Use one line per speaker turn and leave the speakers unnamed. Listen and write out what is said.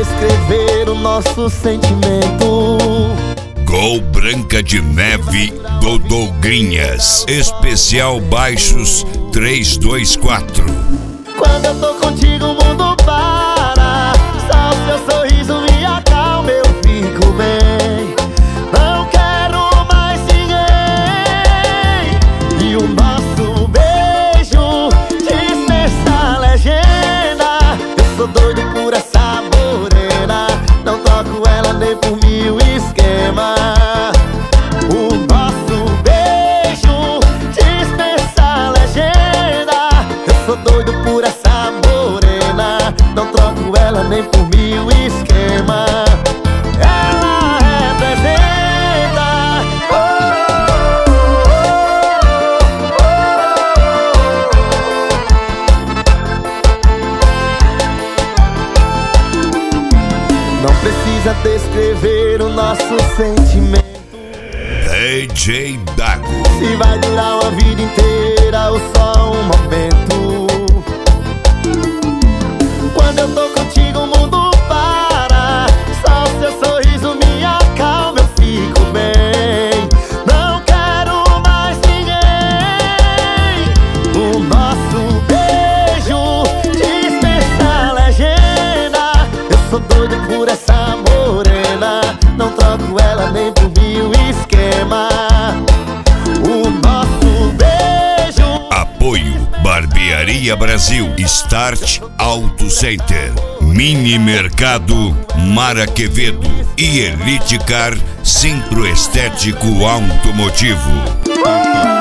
descrever o nosso sentimento.
Gol Branca de Neve do Dogrinhas. Especial baixos 324.
Quando eu tô contigo o mundo para. Só o seu sorriso me acalma, eu fico bem. Não quero mais ninguém. E o nosso beijo dispensa a legenda. Eu sou doido por essa morena. Não troco ela nem por mil esquemas. O nosso beijo dispensa a legenda. Eu sou doido por essa morena. Não troco ela nem por mil esquemas. Ela representa Não precisa descrever o nosso sentimento.
DJ Dago.
Se vai durar uma vida inteira ou só um momento. Quando eu tô contigo o mundo para. Só o seu sorriso me acalma, eu fico bem. Não quero mais ninguém. O nosso beijo dispensa a legenda. Eu sou doido por essa morena. Não troco ela nem por mil esquemas. O nosso beijo.
Apoio Barbearia Brasil, Start Auto Center, Mini Mercado Mara Quevedo e Elite Car Centro Estético Automotivo.